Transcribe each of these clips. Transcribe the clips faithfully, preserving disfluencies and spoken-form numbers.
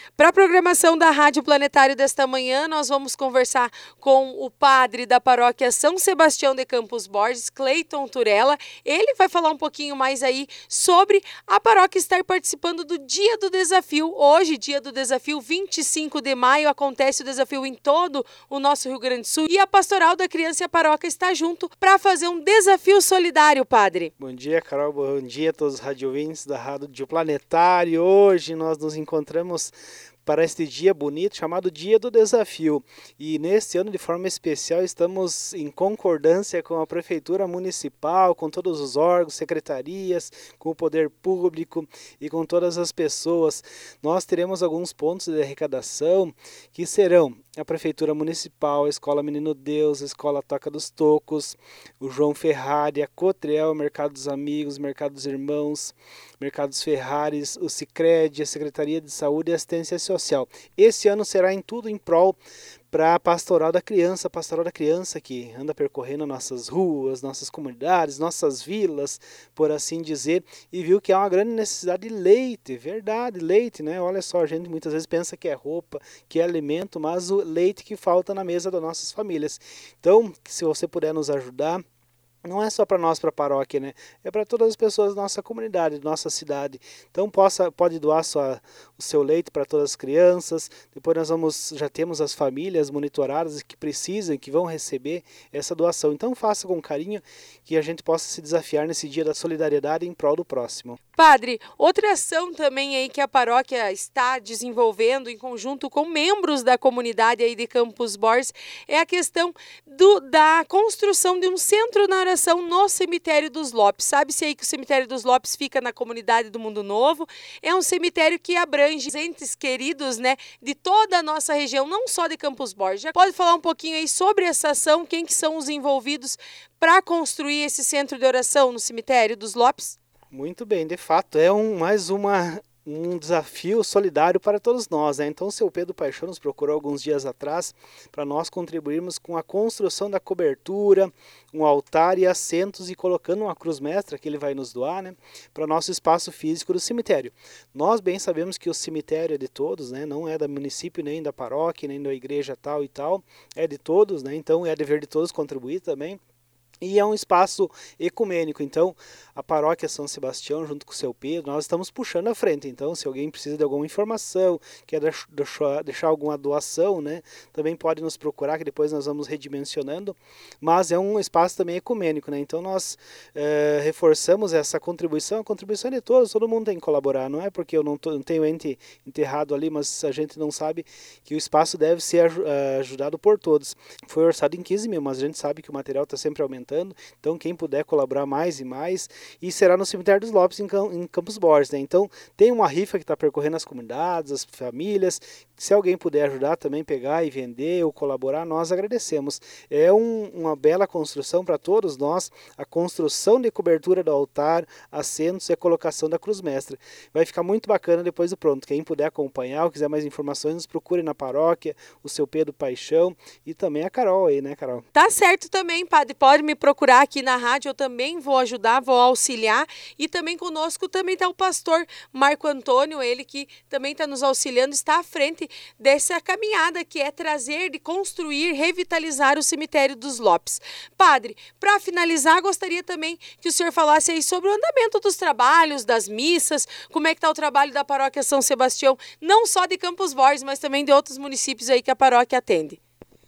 Para a programação da Rádio Planetário desta manhã, nós vamos conversar com o padre da paróquia São Sebastião de Campos Borges, Cleiton Turella. Ele vai falar um pouquinho mais aí sobre a paróquia estar participando do Dia do Desafio. Hoje, Dia do Desafio, vinte e cinco de maio, acontece o desafio em todo o nosso Rio Grande do Sul. E a Pastoral da Criança e a Paróquia está junto para fazer um desafio solidário, padre. Bom dia, Carol. Bom dia a todos os radiovintes da Rádio Planetário. Hoje nós nos encontramos para este dia bonito chamado Dia do Desafio. E neste ano, de forma especial, estamos em concordância com a Prefeitura Municipal, com todos os órgãos, secretarias, com o poder público e com todas as pessoas. Nós teremos alguns pontos de arrecadação que serão a Prefeitura Municipal, a Escola Menino Deus, a Escola Toca dos Tocos, o João Ferrari, a Cotriel, o Mercado dos Amigos, o Mercado dos Irmãos, Mercados Ferraris, o Sicredi, a Secretaria de Saúde e Assistência Social. Esse ano será em tudo em prol para a Pastoral da Criança, a Pastoral da Criança que anda percorrendo nossas ruas, nossas comunidades, nossas vilas, por assim dizer, e viu que há uma grande necessidade de leite, verdade, leite, né? Olha só, a gente muitas vezes pensa que é roupa, que é alimento, mas o leite que falta na mesa das nossas famílias. Então, se você puder nos ajudar, não é só para nós, para a paróquia, né? É para todas as pessoas da nossa comunidade, da nossa cidade. Então possa, pode doar sua, o seu leite para todas as crianças. Depois nós vamos, já temos as famílias monitoradas que precisam, que vão receber essa doação. Então faça com carinho que a gente possa se desafiar nesse dia da solidariedade em prol do próximo. Padre, outra ação também aí que a paróquia está desenvolvendo em conjunto com membros da comunidade aí de Campos Borges é a questão do, da construção de um centro na oração no cemitério dos Lopes. Sabe-se aí que o cemitério dos Lopes fica na comunidade do Mundo Novo. É um cemitério que abrange entes queridos, né, de toda a nossa região, não só de Campos Borges. Já pode falar um pouquinho aí sobre essa ação, quem que são os envolvidos para construir esse centro de oração no cemitério dos Lopes? Muito bem, de fato, é um, mais uma, um desafio solidário para todos nós, né? Então, o seu Pedro Paixão nos procurou alguns dias atrás para nós contribuirmos com a construção da cobertura, um altar e assentos e colocando uma cruz mestra que ele vai nos doar, né, para o nosso espaço físico do cemitério. Nós bem sabemos que o cemitério é de todos, né? Não é do município, nem da paróquia, nem da igreja tal e tal, é de todos, né? Então é dever de todos contribuir também. E é um espaço ecumênico, então a paróquia São Sebastião, junto com o seu Pedro, nós estamos puxando à frente. Então, se alguém precisa de alguma informação, quer deixar, deixar alguma doação, né, também pode nos procurar, que depois nós vamos redimensionando. Mas é um espaço também ecumênico, né? Então nós é, reforçamos essa contribuição, a contribuição é de todos, todo mundo tem que colaborar, não é porque eu não, tô, não tenho ente enterrado ali, mas a gente não sabe que o espaço deve ser ajudado por todos. Foi orçado em quinze mil, mas a gente sabe que o material está sempre aumentando. Então quem puder colaborar mais e mais, e será no cemitério dos Lopes em Campos Borges, né? Então tem uma rifa que está percorrendo as comunidades, as famílias. Se alguém puder ajudar também, pegar e vender ou colaborar, nós agradecemos. É um, uma bela construção para todos nós, a construção de cobertura do altar, assentos e a colocação da cruz mestra. Vai ficar muito bacana depois do pronto. Quem puder acompanhar ou quiser mais informações, nos procure na paróquia, o seu Pedro Paixão e também a Carol aí, né, Carol? Tá certo também, padre. Pode me procurar aqui na rádio, eu também vou ajudar, vou auxiliar. E também conosco também está o pastor Marco Antônio, ele que também está nos auxiliando, está à frente dessa caminhada que é trazer, de construir, revitalizar o cemitério dos Lopes. Padre, para finalizar, gostaria também que o senhor falasse aí sobre o andamento dos trabalhos, das missas, como é que está o trabalho da paróquia São Sebastião, não só de Campos Borges, mas também de outros municípios aí que a paróquia atende.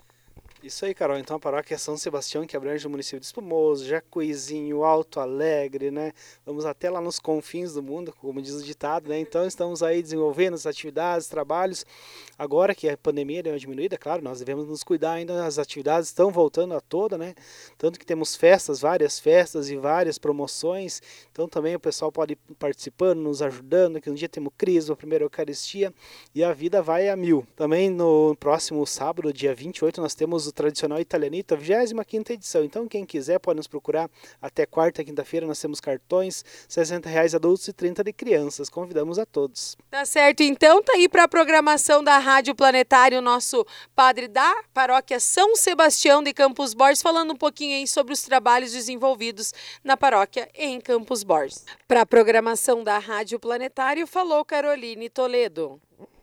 Isso aí, Carol. Então a paróquia São Sebastião, que abrange o município de Espumoso, Jacuizinho, Alto Alegre, né? Vamos até lá nos confins do mundo, como diz o ditado, né? Então estamos aí desenvolvendo as atividades, trabalhos. Agora que a pandemia deu uma diminuída, claro, nós devemos nos cuidar ainda, as atividades estão voltando a toda, né? Tanto que temos festas, várias festas e várias promoções. Então também o pessoal pode ir participando, nos ajudando, que um dia temos crisma, a primeira Eucaristia e a vida vai a mil. Também no próximo sábado, dia vinte e oito, nós temos o tradicional Italianito, a vigésima quinta edição. Então quem quiser pode nos procurar até quarta, quinta-feira. Nós temos cartões, sessenta reais adultos e trinta de crianças. Convidamos a todos. Tá certo, então tá aí para a programação da Rádio Planetário, nosso padre da paróquia São Sebastião de Campos Borges, falando um pouquinho aí sobre os trabalhos desenvolvidos na paróquia em Campos Borges. Para a programação da Rádio Planetário, falou Caroline Toledo.